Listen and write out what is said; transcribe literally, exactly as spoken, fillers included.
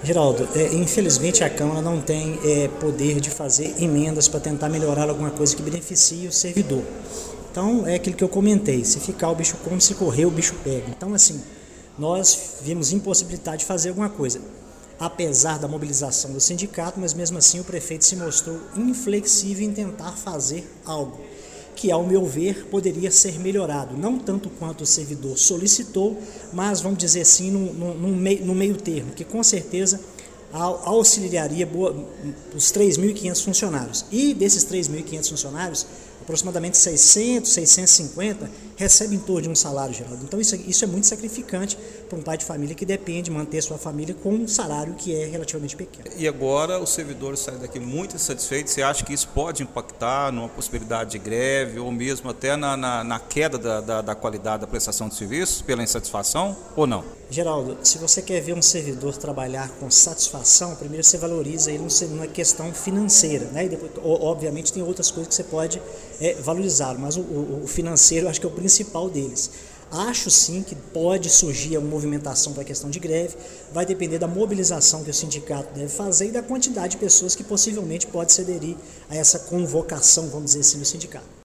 Geraldo, é, infelizmente a Câmara não tem é, poder de fazer emendas para tentar melhorar alguma coisa que beneficie o servidor. Então, é aquilo que eu comentei, se ficar o bicho come, se correr o bicho pega. Então, assim, nós vimos impossibilidade de fazer alguma coisa. Apesar da mobilização do sindicato, mas mesmo assim o prefeito se mostrou inflexível em tentar fazer algo que, ao meu ver, poderia ser melhorado, não tanto quanto o servidor solicitou, mas, vamos dizer assim, no, no, no, meio, no meio termo, que com certeza auxiliaria boa, os três mil e quinhentos funcionários. E desses três mil e quinhentos funcionários, aproximadamente seiscentos, seiscentos e cinquenta recebem em torno de um salário, Geraldo. Então isso, isso é muito sacrificante para um pai de família que depende de manter sua família com um salário que é relativamente pequeno. E agora os servidores saem daqui muito insatisfeitos. Você acha que isso pode impactar numa possibilidade de greve ou mesmo até na, na, na queda da, da, da qualidade da prestação de serviços pela insatisfação ou não? Geraldo, se você quer ver um servidor trabalhar com satisfação, primeiro você valoriza ele numa questão financeira, né? E depois, obviamente, tem outras coisas que você pode é, valorizar, mas o, o, o financeiro eu acho que é o principal deles. Acho sim que pode surgir uma movimentação para a questão de greve, vai depender da mobilização que o sindicato deve fazer e da quantidade de pessoas que possivelmente pode se aderir a essa convocação, vamos dizer assim, do sindicato.